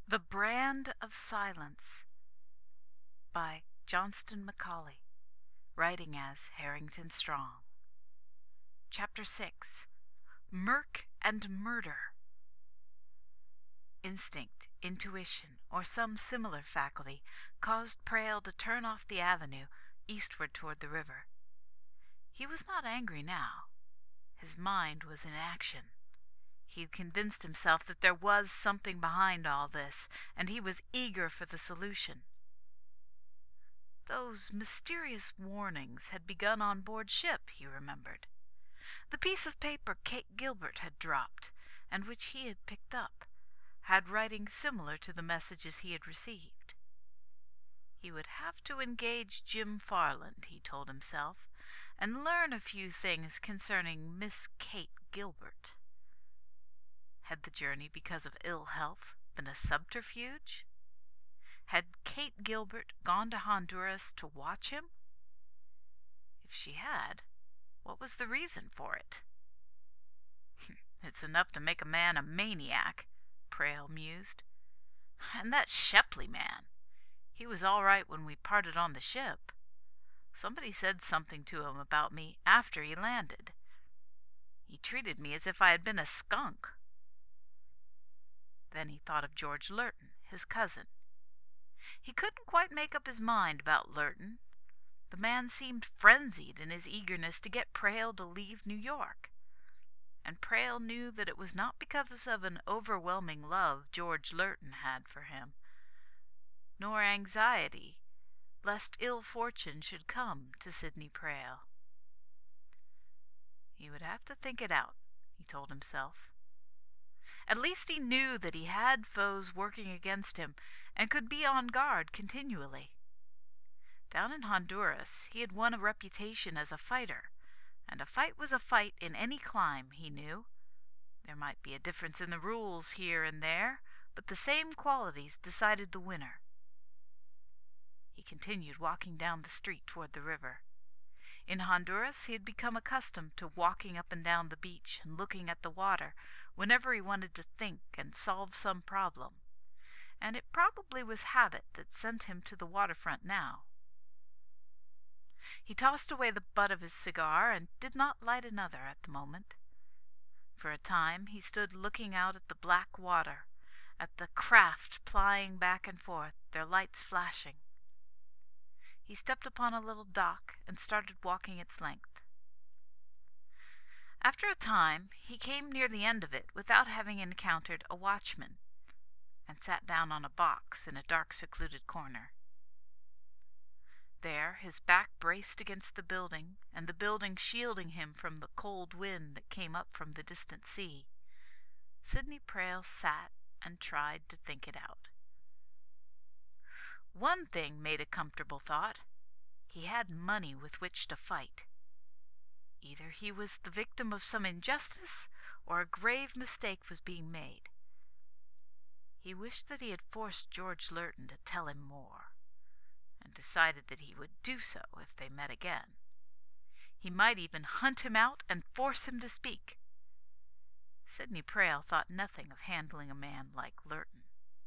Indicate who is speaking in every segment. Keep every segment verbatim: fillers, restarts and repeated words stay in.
Speaker 1: The Brand of Silence by Johnston Macaulay, writing as Harrington Strong. Chapter six. Murk and Murder. Instinct, intuition, or some similar faculty caused Prayle to turn off the avenue eastward toward the river. He was not angry now. His mind was in action. He had convinced himself that there was something behind all this, and he was eager for the solution. Those mysterious warnings had begun on board ship, he remembered. The piece of paper Kate Gilbert had dropped, and which he had picked up, had writing similar to the messages he had received. He would have to engage Jim Farland, he told himself, and learn a few things concerning Miss Kate Gilbert. Had the journey because of ill health been a subterfuge? Had Kate Gilbert gone to Honduras to watch him? If she had, what was the reason for it? It's enough to make a man a maniac, Prayle mused. And that Shepley man, he was all right when we parted on the ship. Somebody said something to him about me after he landed. He treated me as if I had been a skunk. Then he thought of George Lurton, his cousin. He couldn't quite make up his mind about Lurton. The man seemed frenzied in his eagerness to get Prayle to leave New York. And Prayle knew that it was not because of an overwhelming love George Lurton had for him, nor anxiety lest ill fortune should come to Sidney Prayle. He would have to think it out, he told himself. At least he knew that he had foes working against him and could be on guard continually. Down in Honduras he had won a reputation as a fighter, and a fight was a fight in any clime, he knew. There might be a difference in the rules here and there, but the same qualities decided the winner. He continued walking down the street toward the river. In Honduras he had become accustomed to walking up and down the beach and looking at the water whenever he wanted to think and solve some problem, and it probably was habit that sent him to the waterfront now. He tossed away the butt of his cigar and did not light another at the moment. For a time he stood looking out at the black water, at the craft plying back and forth, their lights flashing. He stepped upon a little dock and started walking its length. After a time he came near the end of it without having encountered a watchman, and sat down on a box in a dark, secluded corner. There, his back braced against the building, and the building shielding him from the cold wind that came up from the distant sea, Sidney Prayle sat and tried to think it out. One thing made a comfortable thought. He had money with which to fight. Either he was the victim of some injustice, or a grave mistake was being made. He wished that he had forced George Lurton to tell him more, and decided that he would do so if they met again. He might even hunt him out and force him to speak. Sidney Prayle thought nothing of handling a man like Lurton.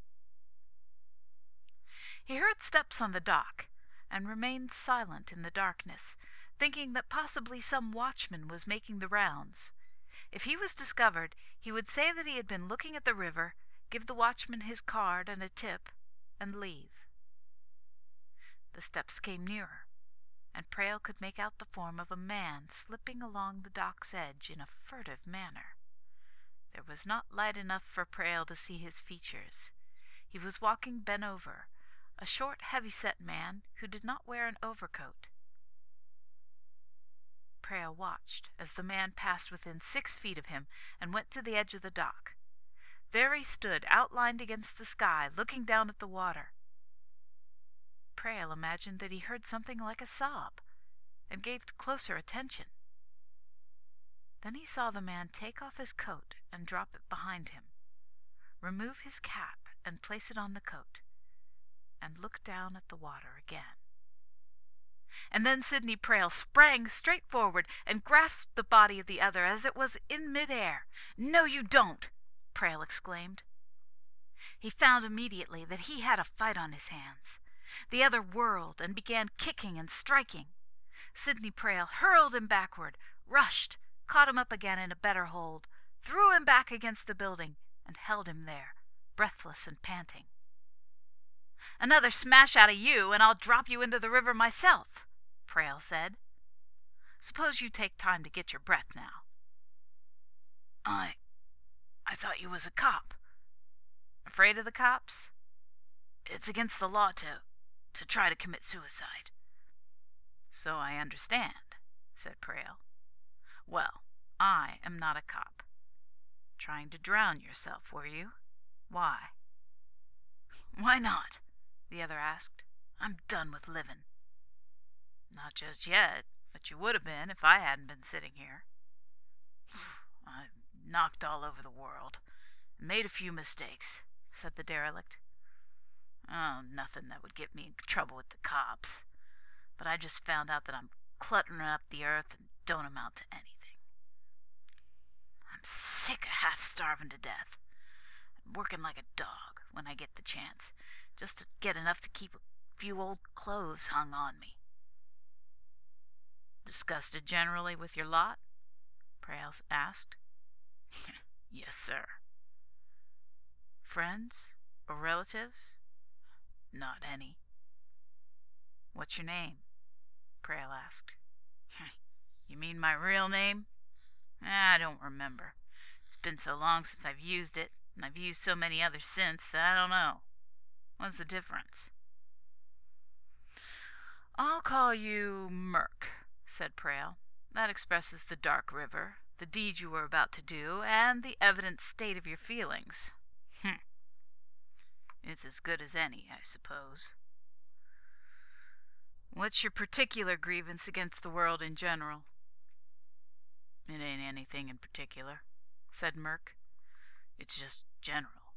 Speaker 1: He heard steps on the dock, and remained silent in the darkness, thinking that possibly some watchman was making the rounds. If he was discovered, he would say that he had been looking at the river, give the watchman his card and a tip, and leave. The steps came nearer, and Prayle could make out the form of a man slipping along the dock's edge in a furtive manner. There was not light enough for Prayle to see his features. He was walking bent over, a short, heavy-set man who did not wear an overcoat. Prayle watched as the man passed within six feet of him and went to the edge of the dock. There he stood, outlined against the sky, looking down at the water. Prayle imagined that he heard something like a sob, and gave closer attention. Then he saw the man take off his coat and drop it behind him, remove his cap and place it on the coat, and look down at the water again. And then Sidney Prayle sprang straight forward and grasped the body of the other as it was in mid-air. "No, you don't!" Prayle exclaimed. He found immediately that he had a fight on his hands. The other whirled and began kicking and striking. Sidney Prale hurled him backward, rushed, caught him up again in a better hold, threw him back against the building, and held him there, breathless and panting. "Another smash out of you, and I'll drop you into the river myself," Prale said. "Suppose you take time to get your breath now." I... I thought you was a cop." "Afraid of the cops?" "It's against the law to... to try to commit suicide." "So I understand," said Prale. "Well, I am not a cop. Trying to drown yourself, were you? Why?" "Why not?" the other asked. "I'm done with living." "Not just yet, but you would have been if I hadn't been sitting here." "I've knocked all over the world and made a few mistakes," said the derelict. "Oh, nothing that would get me in trouble with the cops. But I just found out that I'm cluttering up the earth and don't amount to anything. I'm sick of half starving to death and working like a dog when I get the chance, just to get enough to keep a few old clothes hung on me." "Disgusted generally with your lot?" Prale asked. "Yes, sir." "Friends or relatives?" "Not any." "What's your name?" Prale asked. "You mean my real name? I don't remember. It's been so long since I've used it, and I've used so many others since that I don't know. What's the difference?" "I'll call you Murk," said Prale. "That expresses the dark river, the deed you were about to do, and the evident state of your feelings." "Hm. It's as good as any, I suppose." "What's your particular grievance against the world in general?" "It ain't anything in particular," said Murk. "It's just general."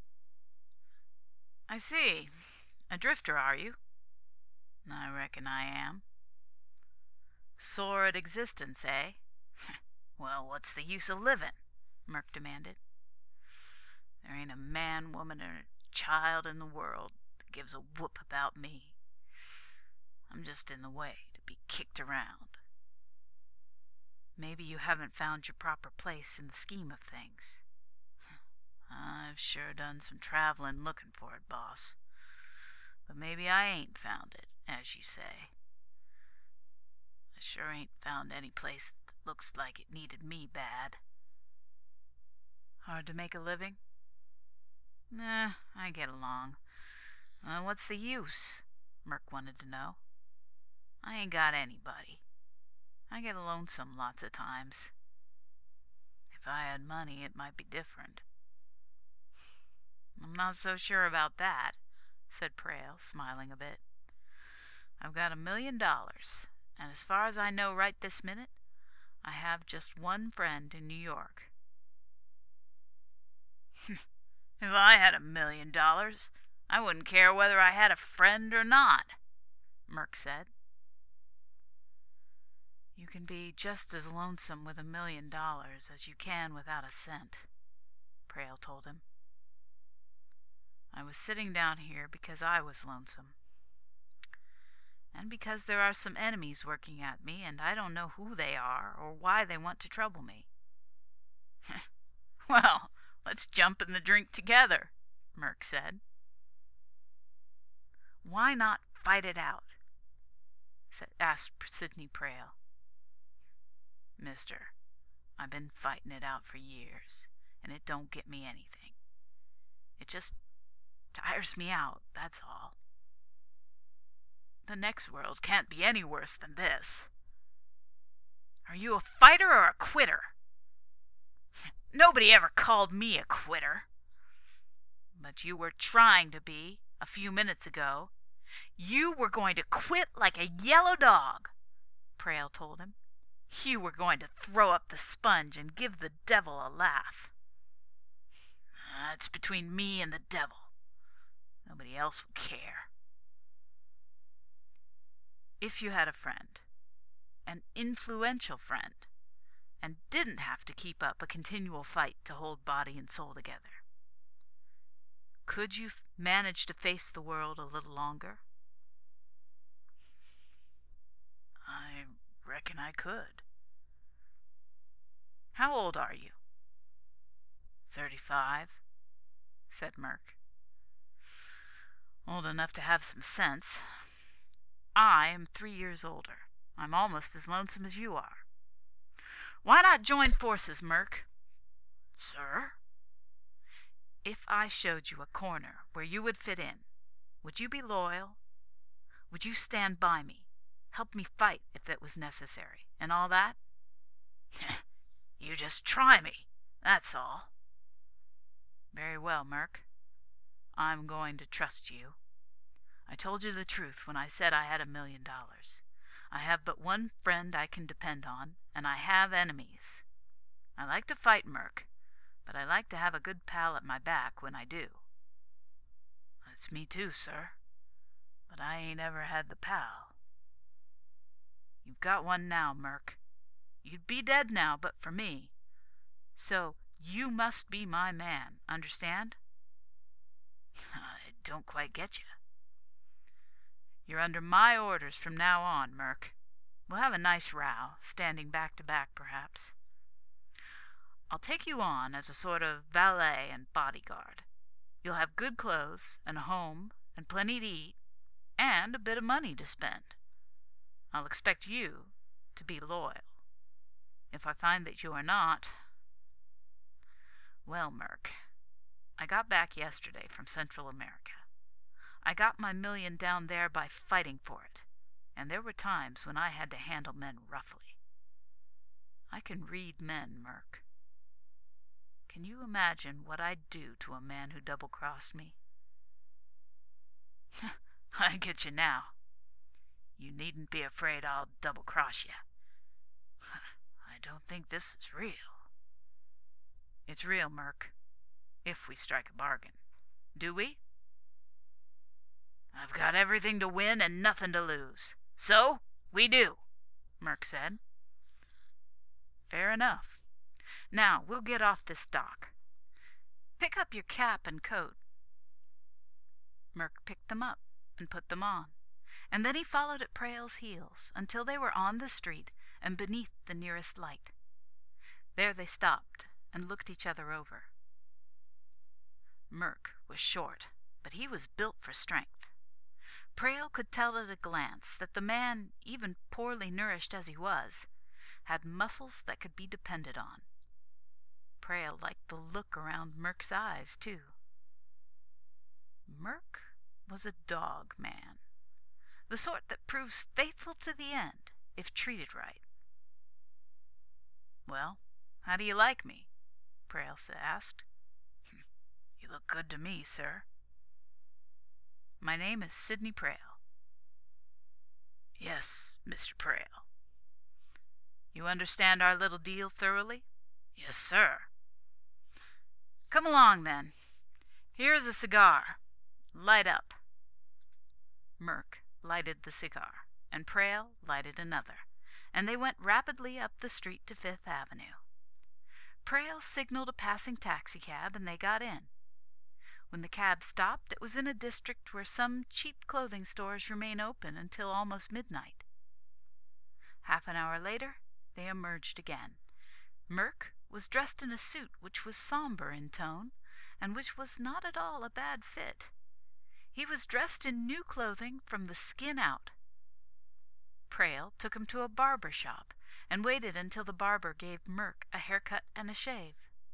Speaker 1: "I see. A drifter, are you?" "I reckon I am." "Sore at existence, eh?" "Well, what's the use of living?" Murk demanded. "There ain't a man, woman, or child in the world that gives a whoop about me. I'm just in the way to be kicked around." "Maybe you haven't found your proper place in the scheme of things." "I've sure done some traveling looking for it, boss. But maybe I ain't found it, as you say. I sure ain't found any place that looks like it needed me bad." "Hard to make a living?" "Nah, I get along. Uh, what's the use?" Murk wanted to know. "I ain't got anybody. I get lonesome lots of times. If I had money, it might be different." "I'm not so sure about that," said Prale, smiling a bit. "I've got a million dollars, and as far as I know right this minute, I have just one friend in New York." "If I had a million dollars, I wouldn't care whether I had a friend or not," Murk said. "You can be just as lonesome with a million dollars as you can without a cent," Prale told him. "I was sitting down here because I was lonesome. And because there are some enemies working at me, and I don't know who they are or why they want to trouble me." "Well, let's jump in the drink together," Murk said. "Why not fight it out?" asked Sidney Prale. "Mister, I've been fighting it out for years, and it don't get me anything. It just tires me out, that's all. The next world can't be any worse than this." "Are you a fighter or a quitter?" "Nobody ever called me a quitter." "But you were trying to be, a few minutes ago. You were going to quit like a yellow dog," Prale told him. "You were going to throw up the sponge and give the devil a laugh." "That's between me and the devil. Nobody else would care." "If you had a friend, an influential friend, and didn't have to keep up a continual fight to hold body and soul together, Could you manage to face the world a little longer?
Speaker 2: I reckon I could.
Speaker 1: How old are you?
Speaker 2: Thirty-five,
Speaker 1: said Murk. Old enough to have some sense. I am three years older. I'm almost as lonesome as you are. Why not join forces, Murk?
Speaker 2: Sir?
Speaker 1: If I showed you a corner where you would fit in, would you be loyal? Would you stand by me, help me fight if that was necessary, and all that?
Speaker 2: You just try me, that's all.
Speaker 1: Very well, Murk. I'm going to trust you. I told you the truth when I said I had a million dollars. I have but one friend I can depend on, and I have enemies. I like to fight, Murk, but I like to have a good pal at my back when I do.
Speaker 2: That's me too, sir. But I ain't ever had the pal.
Speaker 1: You've got one now, Murk. You'd be dead now but for me. So you must be my man, understand?
Speaker 2: I don't quite get you.
Speaker 1: You're under my orders from now on, Murk. We'll have a nice row, standing back to back, perhaps. I'll take you on as a sort of valet and bodyguard. You'll have good clothes and a home and plenty to eat and a bit of money to spend. I'll expect you to be loyal. If I find that you are not... Well, Murk, I got back yesterday from Central America. I got my million down there by fighting for it, and there were times when I had to handle men roughly. I can read men, Murk. Can you imagine what I'd do to a man who double-crossed me?
Speaker 2: I get you now. You needn't be afraid I'll double-cross you. I don't think this is real.
Speaker 1: It's real, Murk, if we strike a bargain. Do we?
Speaker 2: I've got everything to win and nothing to lose. So, we do, Murk said.
Speaker 1: Fair enough. Now, we'll get off this dock. Pick up your cap and coat. Murk picked them up and put them on, and then he followed at Praille's heels until they were on the street and beneath the nearest light. There they stopped and looked each other over. Murk was short, but he was built for strength. Praille could tell at a glance that the man, even poorly nourished as he was, had muscles that could be depended on. Praille liked the look around Murk's eyes, too. Murk was a dog man, the sort that proves faithful to the end if treated right. "Well, how do you like me?" Praille asked.
Speaker 2: "You look good to me, sir."
Speaker 1: "My name is Sidney Praille."
Speaker 2: "Yes, Mister Praille."
Speaker 1: "You understand our little deal thoroughly?"
Speaker 2: "Yes, sir."
Speaker 1: "Come along, then. Here's a cigar. Light up." Murk lighted the cigar, and Praille lighted another, and they went rapidly up the street to Fifth Avenue. Praille signaled a passing taxicab, and they got in. When the cab stopped, it was in a district where some cheap clothing stores remain open until almost midnight. Half an hour later, they emerged again. Murk was dressed in a suit which was somber in tone, and which was not at all a bad fit. He was dressed in new clothing from the skin out. Praille took him to a barber shop, and waited until the barber gave Murk a haircut and a shave.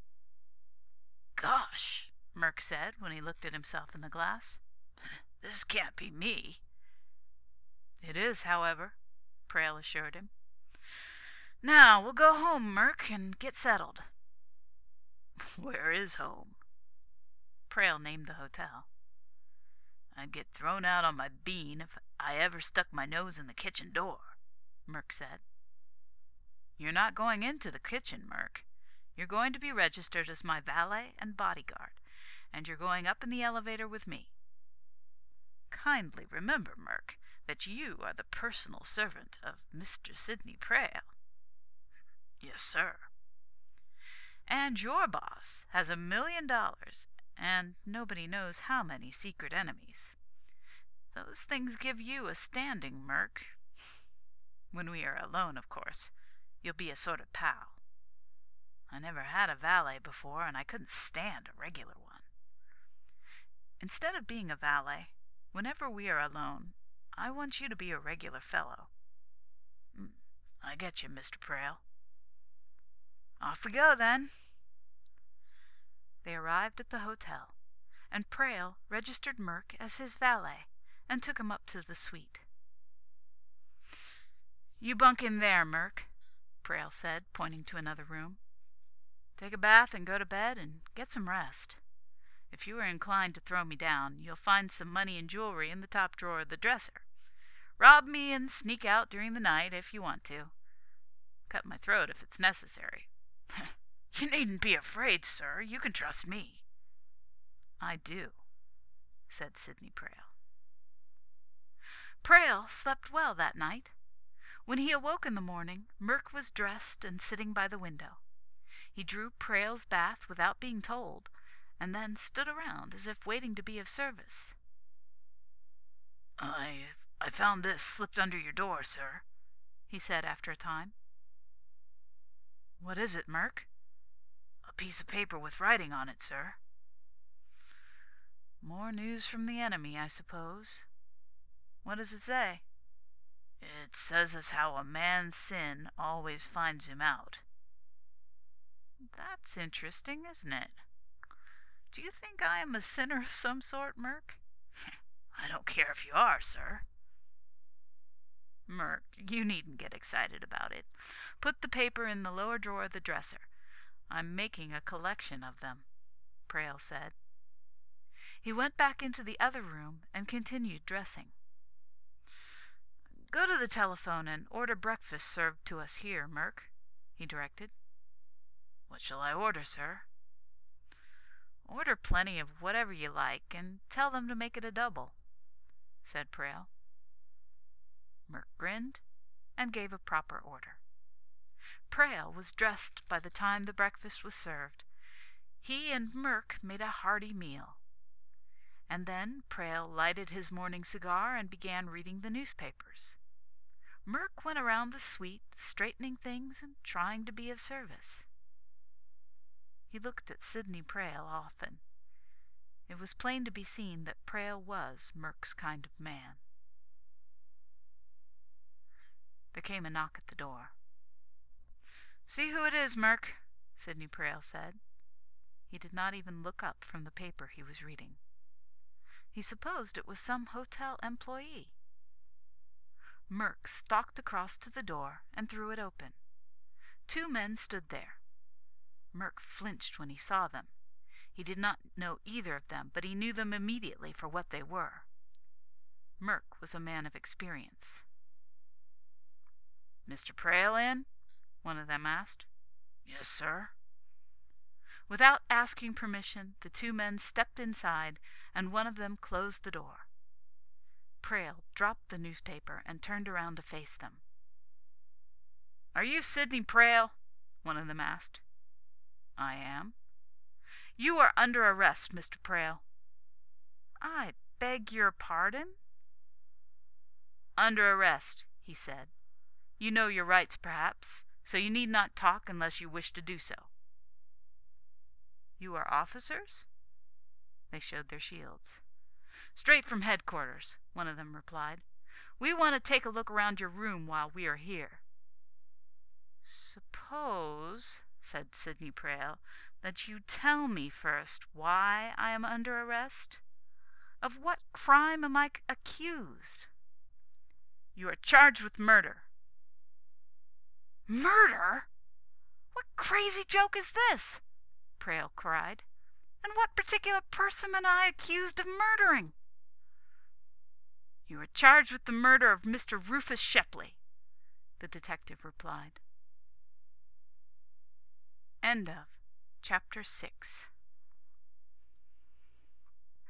Speaker 2: "Gosh,"
Speaker 1: Murk said when he looked at himself in the glass.
Speaker 2: "This can't be me."
Speaker 1: "It is, however," Praille assured him. "Now we'll go home, Murk, and get settled."
Speaker 2: "Where is home?"
Speaker 1: Praille named the hotel.
Speaker 2: "I'd get thrown out on my bean if I ever stuck my nose in the kitchen door," Murk said.
Speaker 1: "You're not going into the kitchen, Murk. You're going to be registered as my valet and bodyguard, and you're going up in the elevator with me. Kindly remember, Murk, that you are the personal servant of Mister Sidney Praille."
Speaker 2: "Yes, sir."
Speaker 1: "And your boss has a million dollars, and nobody knows how many secret enemies. Those things give you a standing, Merc. When we are alone, of course, you'll be a sort of pal. I never had a valet before, and I couldn't stand a regular one. Instead of being a valet, whenever we are alone, I want you to be a regular fellow." "I get you, Mister Prale." "Off we go, then." They arrived at the hotel, and Prale registered Merc as his valet and took him up to the suite. "You bunk in there, Merc," Prale said, pointing to another room. "Take a bath and go to bed and get some rest. If you are inclined to throw me down, you'll find some money and jewelry in the top drawer of the dresser. Rob me and sneak out during the night if you want to. Cut my throat if it's necessary." "You needn't be afraid, sir. You can trust me." "I do," said Sidney Prale. Prale slept well that night. When he awoke in the morning, Merc was dressed and sitting by the window. He drew Prale's bath without being told, and then stood around as if waiting to be of service. I, I found this slipped under your door, sir," he said after a time. "What is it, Merc?" "A piece of paper with writing on it, sir." "More news from the enemy, I suppose. What does it say?" "It says as how a man's sin always finds him out." "That's interesting, isn't it? Do you think I am a sinner of some sort, Merc?" "I don't care if you are, sir." "Merc, you needn't get excited about it. Put the paper in the lower drawer of the dresser. I'm making a collection of them," Prale said. He went back into the other room and continued dressing. "Go to the telephone and order breakfast served to us here, Merc," he directed. "What shall I order, sir?" "Order plenty of whatever you like, and tell them to make it a double," said Prale. Merc grinned and gave a proper order. Prale was dressed by the time the breakfast was served. He and Merc made a hearty meal. And then Prale lighted his morning cigar and began reading the newspapers. Merc went around the suite, straightening things and trying to be of service. He looked at Sidney Prale often. It was plain to be seen that Prale was Merc's kind of man. There came a knock at the door. "See who it is, Merc," Sidney Prale said. He did not even look up from the paper he was reading. He supposed it was some hotel employee. Merc stalked across to the door and threw it open. Two men stood there. Merc flinched when he saw them. He did not know either of them, but he knew them immediately for what they were. Merc was a man of experience. "Mister Prale in?" one of them asked. "Yes, sir." Without asking permission, the two men stepped inside, and one of them closed the door. Prale dropped the newspaper and turned around to face them. "Are you Sidney Prale?" one of them asked. "I am." "You are under arrest, Mister Prale." "I beg your pardon?" "Under arrest," he said. "You know your rights, perhaps, so you need not talk unless you wish to do so." "You are officers?" They showed their shields. "Straight from headquarters," one of them replied. "We want to take a look around your room while we are here." "Suppose," said Sidney Prale, "that you tell me first why I am under arrest? Of what crime am I accused?" "You are charged with murder." "Murder? What crazy joke is this?" Prale cried. "And what particular person am I accused of murdering?" "You are charged with the murder of Mister Rufus Shepley," the detective replied. End of Chapter six.